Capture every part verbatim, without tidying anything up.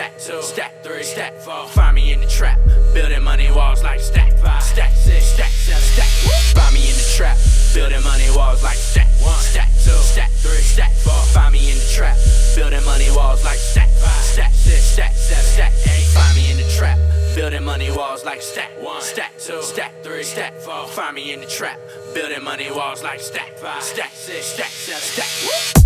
stack two, stack three, stack four. Find me in the trap, building money walls like stack five, stack six, stack seven, stack. Find me in the trap, building money walls like stack one, stack two, stack three, stack four. Find me in the trap, building money walls like stack five, stack six, stack seven, stack eight. Find me in the trap, building money walls like stack one, stack two, stack three, stack four. Find me in the trap, building money walls like stack five, stack six, stack seven, stack.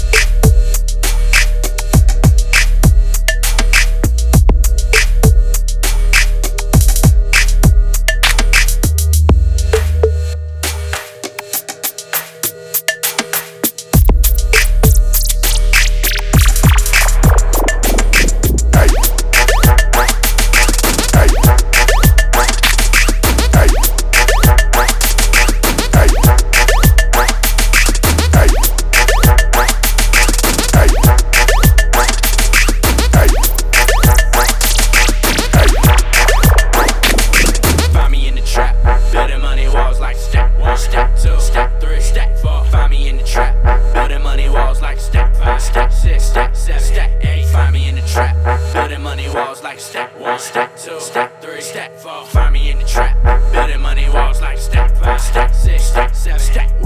Stack one, stack two, stack three, stack four. Find me in the trap, building money walls like stack five, stack six, stack seven, stack.